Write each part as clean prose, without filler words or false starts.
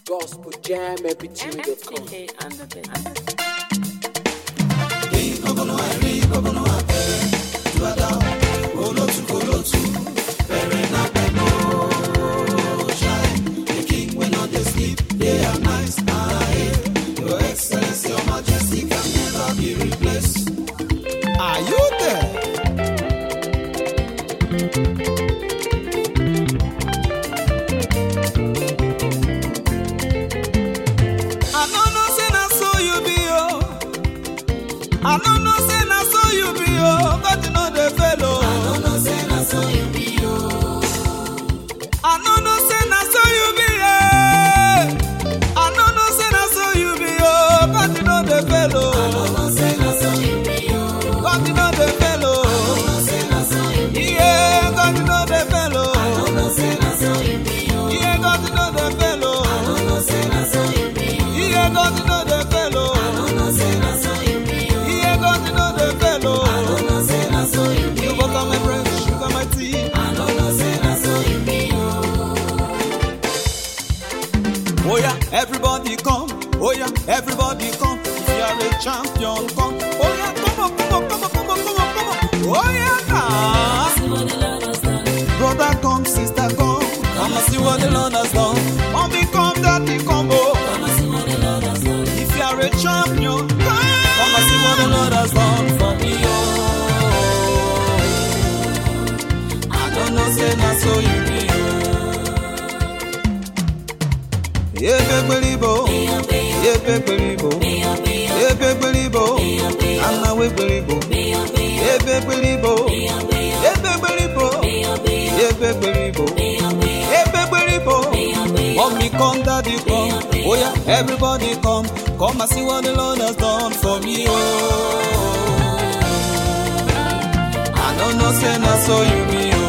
GospeljamMP3.com. Your Excellency, Your Majesty can never be replaced. Are you there? I don't know, say na so you be, oh. I don't know, say na so you be, oh. But you know the fellow. I don't know, say na so you be, oh. I don't know, say na so you be, eh. I don't know, say na so you be, oh. But you know the fellow. I don't know, say na so you be, oh. But you know the fellow. I don't know, say na so you be, yeah. But you know the fellow. I don't know, say na so you be, oh. Yeah, but you know the fellow. I don't know, say na so you be, oh. Yeah, but you know the fellow. I don't know, say na so you be, oh. Yeah, but you know the fellow. I don't know, say na so you be, oh. You butter my bread, sugar my tea. I don't know, say na so you be, oh. Oh yeah, everybody come. Oh yeah, everybody come. If you are a champion, come. Oh yeah, come on, come on, come on, come on, come on, come on. Oh yeah, nah. Brother come, sister come. Come and see what the Lord has done. Mommy come, daddy come, oh. Come and see what the Lord has done. If you are a champion, come and see what the Lord has done for me, oh. I don't know, say not so you be, oh. Yeah, baby, bo. Yeah, baby, bo. Yeah, baby, bo. I'm not with baby, bo. Yeah, baby, bo. Yeah, baby, bo. Yeah, baby, bo. Yeah, baby, bo. Mommy come, daddy come. Oh yeah, everybody come. Come and see what the Lord has done for me, oh. I don't know, say not so you be, oh.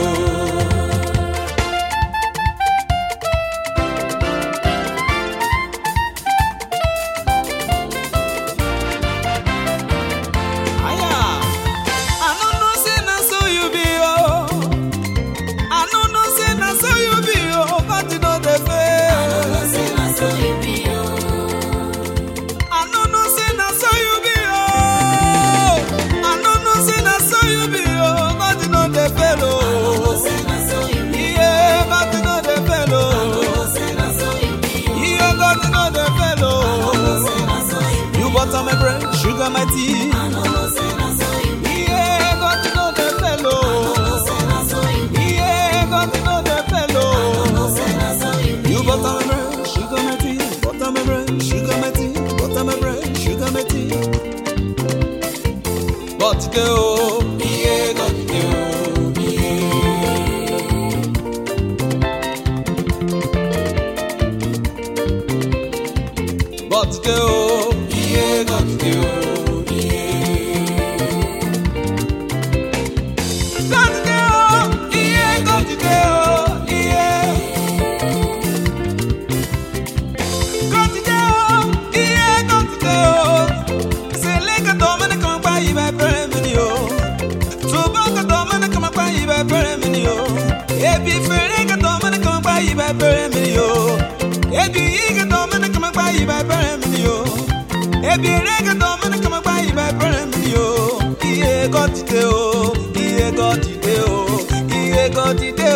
Butter my bread, sugar my tea. I know no say na so you be. Yeah, got to know the fellow. I know no say na so you be. Yeah, got to know the fellow. I know no say na so you be. You butter my bread, sugar my tea. Butter my bread, sugar my tea. Butter my bread, sugar my tea. Got to go, yeah, got to go, yeah. Got to go. Yeah, got to do, yeah. Got to do, yeah, got to do, yeah. Got to do, yeah, got to do. Say like a dominic come by you by premio. So back a dominic come by you by premio. If you feel like a dominic come by you by premio. If you dominic come by you by premio. Ebi rega domina come by by premio. Iye got it, oh. Iye got it, oh. Iye got it.